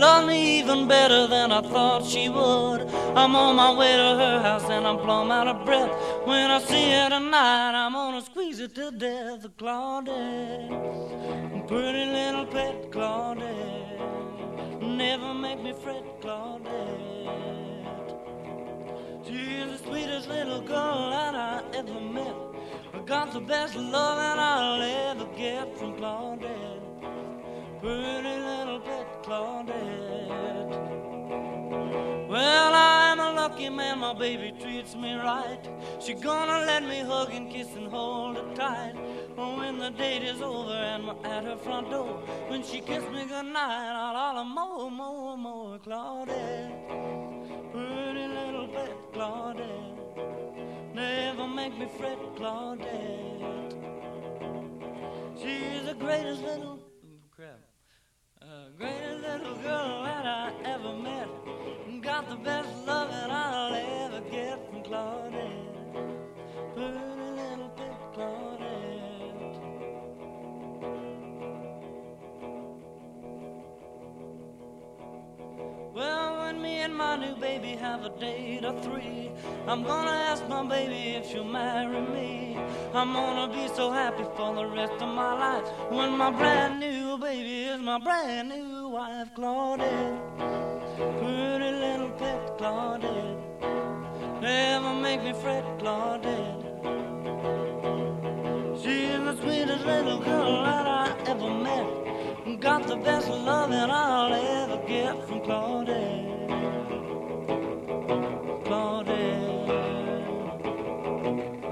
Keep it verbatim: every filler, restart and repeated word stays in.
loves me even better than I thought she would. I'm on my way to her house and I'm plumb out of breath. When I see her tonight, I'm gonna squeeze her to death. Claudette, pretty little pet Claudette, never make me fret, Claudette. She's the sweetest little girl that I ever met. I got the best loving I'll ever get from Claudette. Pretty little pet Claudette. Well, I'm a lucky man, my baby treats me right. She gonna let me hug and kiss and hold her tight. When the date is over and we're at her front door, when she kissed me goodnight, I'll holler more, more, more, Claudette. Pretty little pet Claudette, never make me fret, Claudette. She's the greatest little, crap, uh, greatest little girl that I ever met. Got the best loving I'll ever get from Claudette. Pretty little pet Claudette. Well, when me and my new baby have a date of three, I'm gonna ask my baby if she'll marry me. I'm gonna be so happy for the rest of my life when my brand new baby is my brand new wife, Claudette. Pretty little pet Claudette, never make me fret, Claudette. She's the sweetest little girl that I ever met. Got the best loving I'll ever get from Claudette. Claudette.